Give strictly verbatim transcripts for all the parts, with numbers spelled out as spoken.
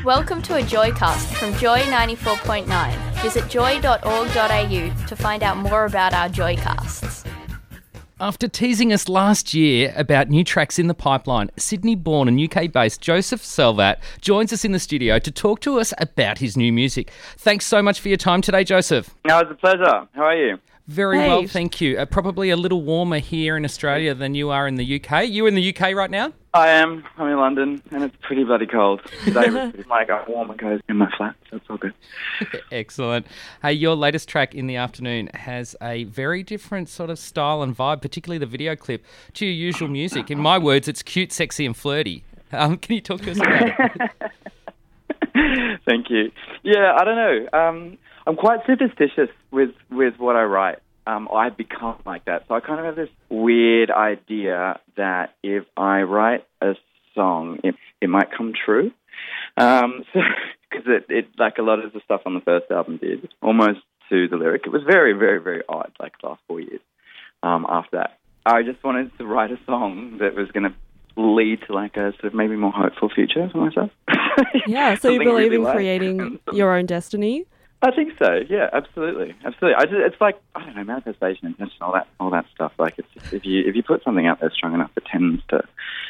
Welcome to a Joycast from Joy ninety-four point nine. Visit joy dot org dot a u to find out more about our Joycasts. After teasing us last year about new tracks in the pipeline, Sydney-born and U K-based Joseph Selvat joins us in the studio to talk to us about his new music. Thanks so much for your time today, Joseph. No, it's a pleasure. How are you? Very Hey. well, thank you. Uh, probably a little warmer here in Australia than you are in the U K. You in the U K right now? I am. I'm in London, and it's pretty bloody cold. Today was pretty, like a warmer goes in my flat, so it's all good. Excellent. Hey, your latest track, In the Afternoon, has a very different sort of style and vibe, particularly the video clip, to your usual music. In my words, it's cute, sexy and flirty. Um, can you talk to us about it? Thank you. Yeah, I don't know. Um, I'm quite superstitious with, with what I write. Um, I've become like that. So I kind of have this weird idea that if I write a song, it, it might come true. Um, so, because it, it, like a lot of the stuff on the first album did, almost to the lyric. It was very, very, very odd, like the last four years um, after that. I just wanted to write a song that was going to lead to like a sort of maybe more hopeful future for myself. Yeah, so you Something believe really in light. creating your own destiny? I think so. Yeah, absolutely, absolutely. I just, it's like I don't know, manifestation, intention, all that, all that stuff. Like, it's just, if you if you put something out there strong enough, it tends to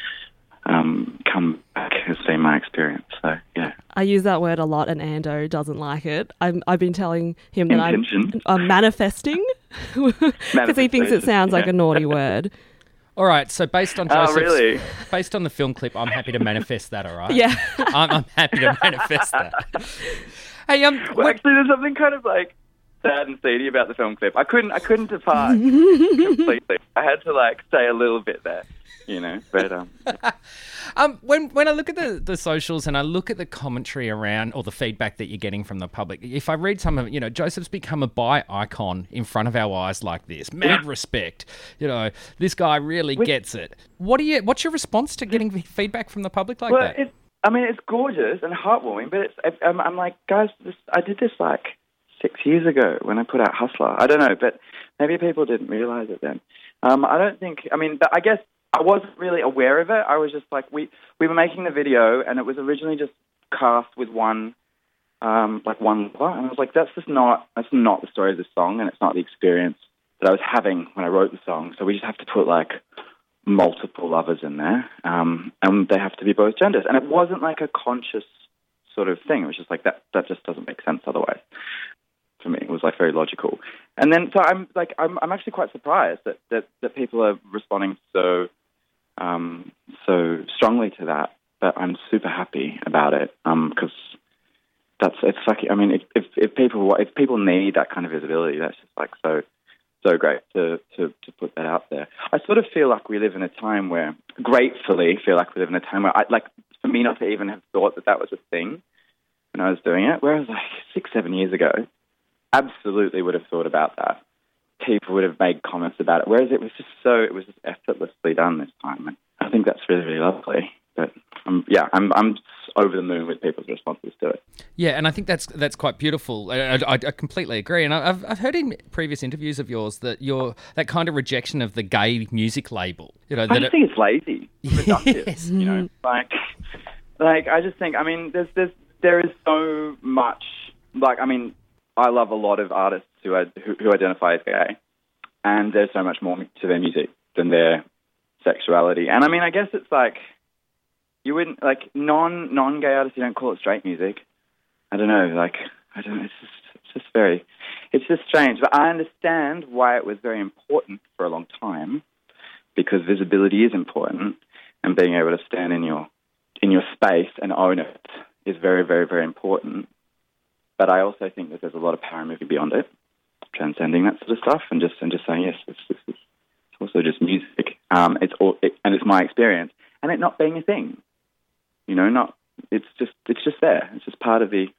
um, come back. Has been my experience. So yeah, I use that word a lot, and Ando doesn't like it. I'm, I've been telling him that Intention. I'm, I'm manifesting because he thinks it sounds like Yeah. a naughty word. All right, so based on Oh, Joseph's, really? based on the film clip, I'm happy to manifest that, all right? Yeah. I'm, I'm happy to manifest that. Hey, um, Well, what- actually, there's something kind of like sad and seedy about the film clip. I couldn't, I couldn't depart completely. I had to like stay a little bit there, you know. But um, um, when when I look at the, the socials and I look at the commentary around or the feedback that you're getting from the public, if I read some of it, you know, Joseph's become a bi icon in front of our eyes like this. Mad respect. You know, this guy really gets it. What do you? What's your response to getting feedback from the public like well, that? it's, I mean, it's gorgeous and heartwarming, but it's, I'm, I'm like, guys, this, I did this like six years ago when I put out Hustler. I don't know, but maybe people didn't realize it then. Um, I don't think, I mean, but I guess I wasn't really aware of it. I was just like, we, we were making the video and it was originally just cast with one, um, like one lover. And I was like, that's just not, that's not the story of the song and it's not the experience that I was having when I wrote the song. So we just have to put like multiple lovers in there, um, and they have to be both genders. And it wasn't like a conscious sort of thing. It was just like that. That just doesn't make sense otherwise. For me, it was like very logical. And then, so I'm like, I'm, I'm actually quite surprised that, that, that people are responding so, um, so strongly to that. But I'm super happy about it because that's it's like, I mean, if, if if people if people need that kind of visibility, that's just like so. So great to, to, to put that out there. I sort of feel like we live in a time where, gratefully, feel like we live in a time where, I, like, for me not to even have thought that that was a thing when I was doing it, whereas like six, seven years ago, absolutely would have thought about that. People would have made comments about it, whereas it was just so, it was just effortlessly done this time. And I think that's really, really lovely. But um, yeah, I'm I'm over the moon with people's responses to it. Yeah, and I think that's that's quite beautiful. I, I, I completely agree. And I've I've heard in previous interviews of yours that you're that kind of rejection of the gay music label. You know, I that just it, think it's lazy, reductive. Yes. You know, like like I just think. I mean, there's there's there is so much. Like, I mean, I love a lot of artists who are, who, who identify as gay, and there's so much more to their music than their sexuality. And I mean, I guess it's like. You wouldn't, like, non, non-gay artists, you don't call it straight music. I don't know, like, I don't know, it's just, it's just very, it's just strange. But I understand why it was very important for a long time, because visibility is important, and being able to stand in your, in your space and own it is very, very, very important. But I also think that there's a lot of power moving beyond it, transcending that sort of stuff, and just, and just saying, yes, this, this is it's also just music. Um, it's all, it, and it's my experience, and it not being a thing. You know, not it's just it's just there. It's just part of the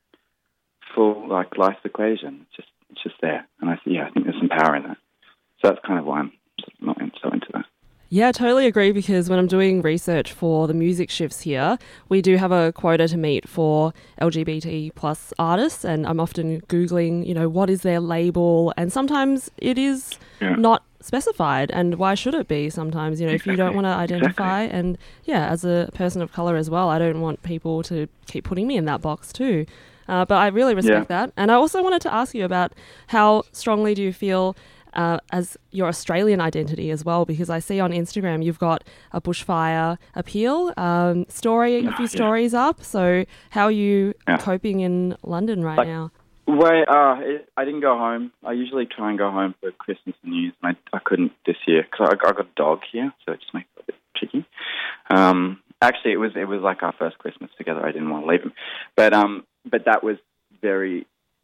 full like life equation. It's just it's just there, and I yeah, I think there's some power in that. So that's kind of why I'm not so into that. Yeah, I totally agree, because when I'm doing research for the music shifts here, we do have a quota to meet for L G B T plus artists, and I'm often Googling, you know, what is their label, and sometimes it is Yeah. not specified, and why should it be sometimes, you know, Exactly. if you don't want to identify. Exactly. And yeah, as a person of colour as well, I don't want people to keep putting me in that box too. Uh, but I really respect Yeah. that. And I also wanted to ask you about how strongly do you feel uh, as your Australian identity as well, because I see on Instagram you've got a bushfire appeal um, story, a few Yeah. stories up. So how are you Yeah. coping in London right Like- now? Wait, uh, it, I didn't go home. I usually try and go home for Christmas and New Year's, and I, I couldn't this year because I, I got a dog here, so it just makes it a bit tricky. Um, actually, it was it was like our first Christmas together. I didn't want to leave him, but um, but that was very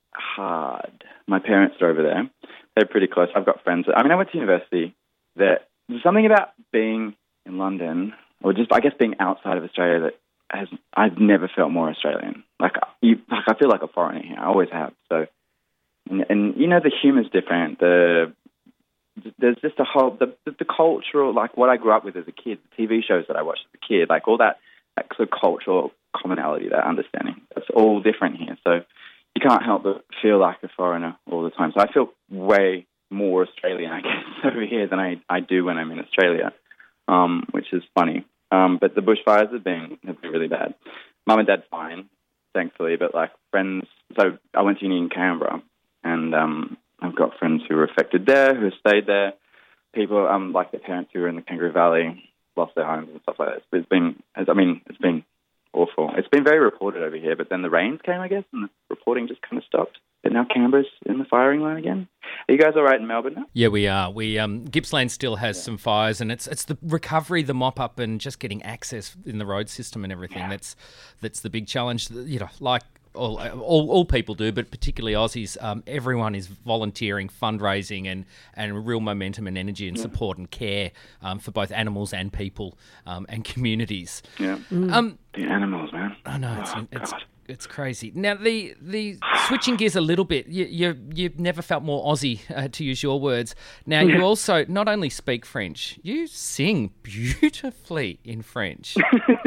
hard. My parents are over there. They're pretty close. I've got friends. I mean, I went to university. That there's something about being in London, or just I guess being outside of Australia that has I've never felt more Australian. Like you, like I feel like a foreigner here. I always have. So, and, and you know, the humour's different. The there's just a whole the, the the cultural, like what I grew up with as a kid, the T V shows that I watched as a kid, like all that, that sort of cultural commonality, that understanding. It's all different here. So you can't help but feel like a foreigner all the time. So I feel way more Australian, I guess, over here than I, I do when I'm in Australia, um, which is funny. Um, but the bushfires have been have been really bad. Mum and Dad fine, thankfully, but like friends. So I went to uni in Canberra, and um, I've got friends who were affected there, who have stayed there. People, um, like their parents who were in the Kangaroo Valley, lost their homes and stuff like that. It's, it's been, I mean, it's been awful. It's been very reported over here, but then the rains came, I guess, and the reporting just kind of stopped. But now Canberra's in the firing line again. Are you guys all right in Melbourne now? Yeah, we are. We um, Gippsland still has some fires, and it's it's the recovery, the mop up, and just getting access in the road system and everything. Yeah. That's that's the big challenge. You know, like all all, all people do, but particularly Aussies. Um, everyone is volunteering, fundraising, and and real momentum and energy and support and care um, for both animals and people um, and communities. Yeah. Um, The animals, man. I know it's Oh, it's, God. it's crazy. Now the the switching gears a little bit. You you you've never felt more Aussie, uh, to use your words. Now you also not only speak French, you sing beautifully in French.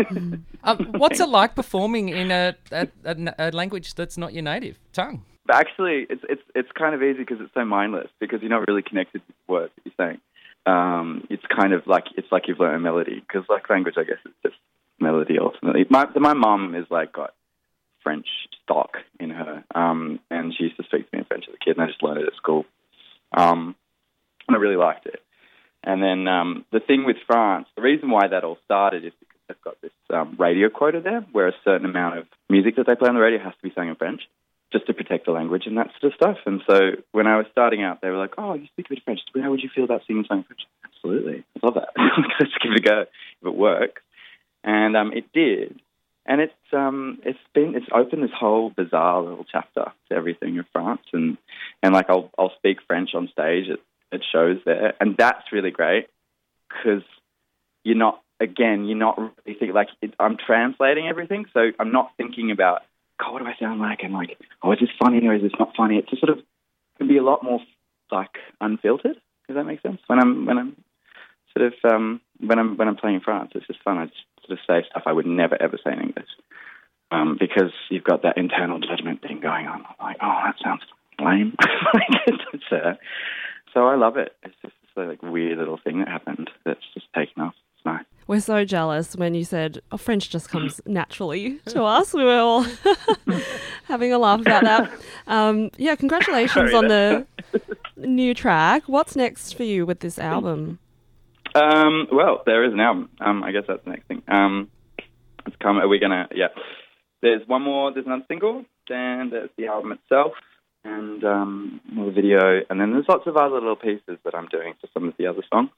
um, what's it like performing in a, a, a, a language that's not your native tongue? But actually, it's it's it's kind of easy because it's so mindless, because you're not really connected to the words that you're saying. Um, it's kind of like it's like you've learned a melody, because like language, I guess, is just melody ultimately. My my mum is like got French stock in her, um, and she used to speak to me in French as a kid, and I just learned it at school, um, and I really liked it. And then um, the thing with France, the reason why that all started is because they've got this um, radio quota there, where a certain amount of music that they play on the radio has to be sung in French, just to protect the language and that sort of stuff. And so when I was starting out, they were like, "Oh, you speak a bit of French. How would you feel about singing something in French?" Absolutely, I love that. Let's give it a go if it works. And um, it did. And it's um, it's been it's opened this whole bizarre little chapter to everything of France, and and like I'll I'll speak French on stage at, at shows there, and that's really great, because you're not again you're not really thinking, like it, I'm translating everything, so I'm not thinking about, God, what do I sound like, and like, oh, is this funny or is this not funny? It's just sort of can be a lot more like unfiltered. Does that make sense? When I'm when I'm sort of um, when I'm when I'm playing in France, it's just fun. I just sort of say stuff I would never ever say in English, um, because you've got that internal judgment thing going on. I'm like, oh, that sounds lame. Don't say that. So I love it. It's just this like weird little thing that happened that's just taken off. It's nice. We're so jealous when you said, oh, French just comes naturally to us. We were all having a laugh about that. Um, yeah, congratulations Sorry, on the new track. What's next for you with this album? Um, well, there is an album. Um, I guess that's the next thing. Um, it's come. Are we gonna? Yeah. There's one more. There's another single. Then there's the album itself, and um, another video, and then there's lots of other little pieces that I'm doing for some of the other songs.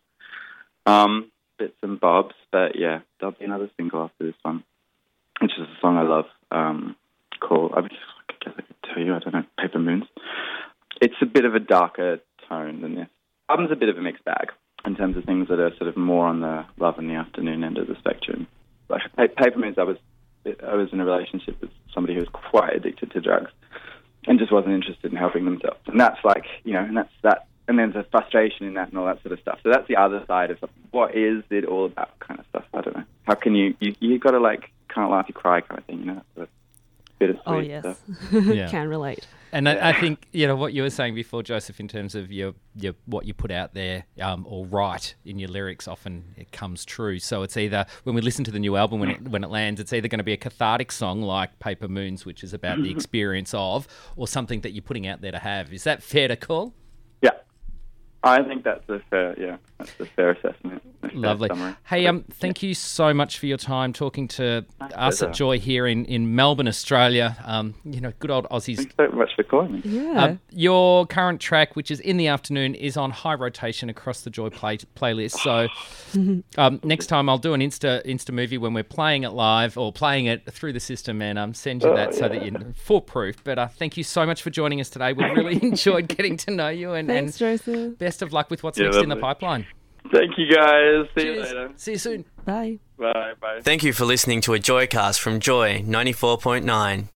Um, bits and bobs, but yeah, there'll be another single after this one, which is a song I love. Um, called I, mean, I guess I could tell you. I don't know. Paper Moons. It's a bit of a darker tone than this. The album's a bit of a mixed bag in terms of things that are sort of more on the love in the afternoon end of the spectrum. Like Paper Moons, I was I was in a relationship with somebody who was quite addicted to drugs and just wasn't interested in helping themselves. And that's like, you know, and that's that. And then there's a frustration in that and all that sort of stuff. So that's the other side of something. What is it all about kind of stuff? I don't know. How can you, you, you got to like, can't laugh, you cry kind of thing, you know? Sort of bittersweet Oh, yes. stuff. Yeah. Can relate. And I, I think, you know, what you were saying before, Joseph, in terms of your, your what you put out there um, or write in your lyrics, often it comes true. So it's either, when we listen to the new album, when it, when it lands, it's either going to be a cathartic song like Paper Moons, which is about the experience of, or something that you're putting out there to have. Is that fair to call? Yeah. I think that's a fair, yeah, that's a fair assessment. A fair Lovely. summary. Hey, um, thank you so much for your time talking to My us pleasure. at Joy here in, in Melbourne, Australia. Um, you know, good old Aussies. Thanks so much for calling me. Yeah. Uh, your current track, which is In the Afternoon, is on high rotation across the Joy play- playlist. So um, next time I'll do an Insta Insta movie when we're playing it live or playing it through the system and um, send you Oh, that so that yeah. you're foolproof. But uh, thank you so much for joining us today. We really enjoyed getting to know you and, and Thanks, Joseph. best of luck with what's Yeah, next in the lovely. pipeline. Thank you, guys. See you Cheers. later. See you soon. Bye. Bye. Bye. Thank you for listening to a Joycast from Joy ninety-four point nine.